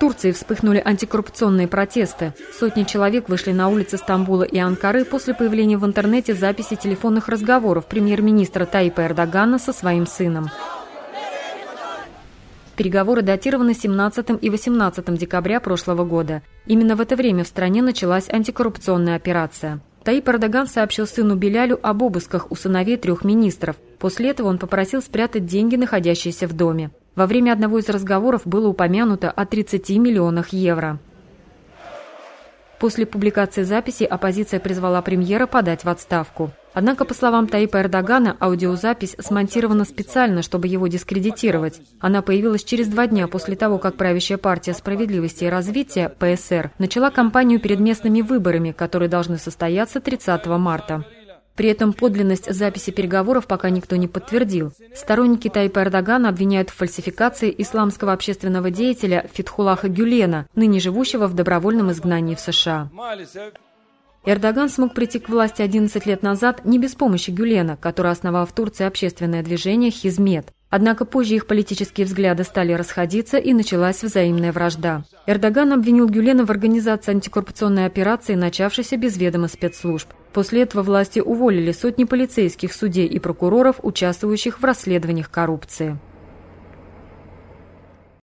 Турции вспыхнули антикоррупционные протесты. Сотни человек вышли на улицы Стамбула и Анкары после появления в интернете записи телефонных разговоров премьер-министра Таипа Эрдогана со своим сыном. Переговоры датированы 17 и 18 декабря прошлого года. Именно в это время в стране началась антикоррупционная операция. Таип Эрдоган сообщил сыну Белялю об обысках у сыновей 3 министров. После этого он попросил спрятать деньги, находящиеся в доме. Во время одного из разговоров было упомянуто о 30 миллионах евро. После публикации записи оппозиция призвала премьера подать в отставку. Однако, по словам Таипа Эрдогана, аудиозапись смонтирована специально, чтобы его дискредитировать. Она появилась через 2 дня после того, как правящая партия справедливости и развития, ПСР, начала кампанию перед местными выборами, которые должны состояться 30 марта. При этом подлинность записи переговоров пока никто не подтвердил. Сторонники Таипа Эрдогана обвиняют в фальсификации исламского общественного деятеля Фетхуллаха Гюлена, ныне живущего в добровольном изгнании в США. Эрдоган смог прийти к власти 11 лет назад не без помощи Гюлена, который основал в Турции общественное движение «Хизмет». Однако позже их политические взгляды стали расходиться и началась взаимная вражда. Эрдоган обвинил Гюлена в организации антикоррупционной операции, начавшейся без ведома спецслужб. После этого власти уволили сотни полицейских, судей и прокуроров, участвующих в расследованиях коррупции.